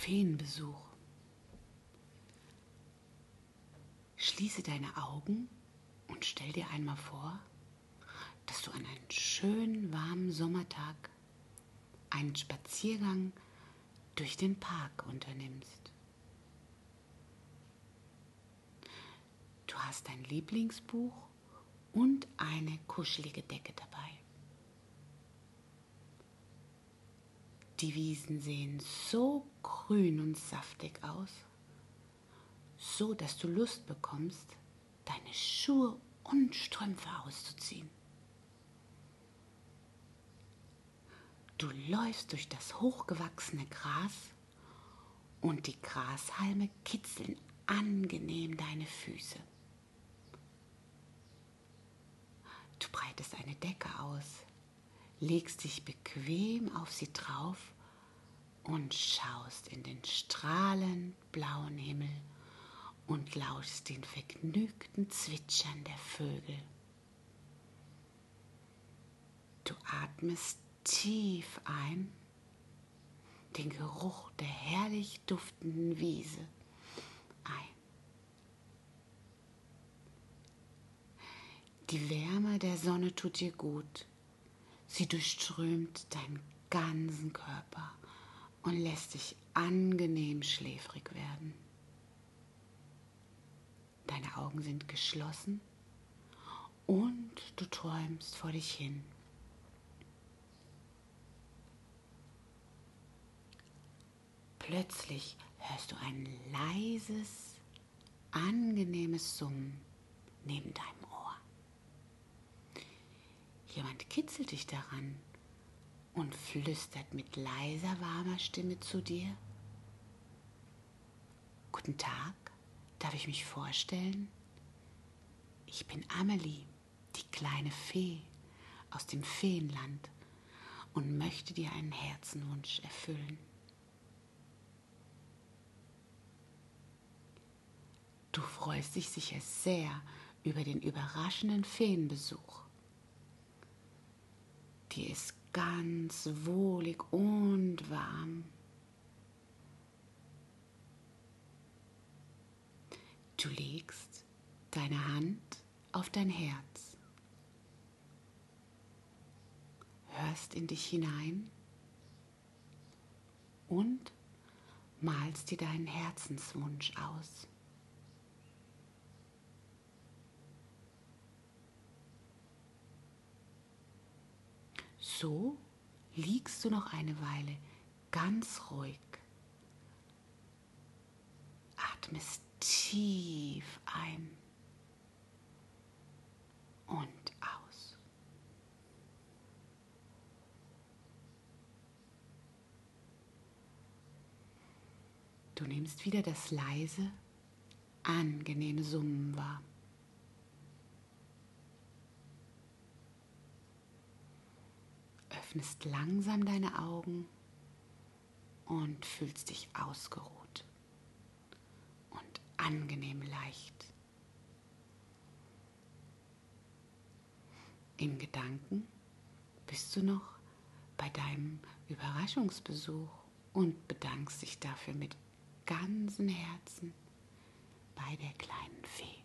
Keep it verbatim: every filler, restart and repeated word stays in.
Feenbesuch. Schließe deine Augen und stell dir einmal vor, dass du an einem schönen, warmen Sommertag einen Spaziergang durch den Park unternimmst. Du hast dein Lieblingsbuch und eine kuschelige Decke dabei. Die Wiesen sehen so grün und saftig aus, so dass du Lust bekommst, deine Schuhe und Strümpfe auszuziehen. Du läufst durch das hochgewachsene Gras und die Grashalme kitzeln angenehm deine Füße. Du breitest eine Decke aus, legst dich bequem auf sie drauf und schaust in den strahlend blauen Himmel und lauschst den vergnügten Zwitschern der Vögel. Du atmest tief ein, den Geruch der herrlich duftenden Wiese ein. Die Wärme der Sonne tut dir gut. Sie durchströmt deinen ganzen Körper und lässt dich angenehm schläfrig werden. Deine Augen sind geschlossen und du träumst vor dich hin. Plötzlich hörst du ein leises, angenehmes Summen neben deinem Ohr. Jemand kitzelt dich daran und flüstert mit leiser, warmer Stimme zu dir. Guten Tag, darf ich mich vorstellen? Ich bin Amelie, die kleine Fee aus dem Feenland und möchte dir einen Herzenwunsch erfüllen. Du freust dich sicher sehr über den überraschenden Feenbesuch. Dir ist ganz wohlig und warm. Du legst deine Hand auf dein Herz, hörst in dich hinein und malst dir deinen Herzenswunsch aus. So liegst du noch eine Weile ganz ruhig, atmest tief ein und aus. Du nimmst wieder das leise, angenehme Summen wahr. Öffnest langsam deine Augen und fühlst dich ausgeruht und angenehm leicht. In Gedanken bist du noch bei deinem Überraschungsbesuch und bedankst dich dafür mit ganzem Herzen bei der kleinen Fee.